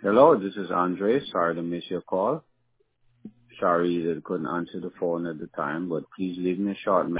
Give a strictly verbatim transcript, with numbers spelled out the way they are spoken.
Hello, this is Andre. Sorry to miss your call. Sorry that I couldn't answer the phone at the time, but please leave me a short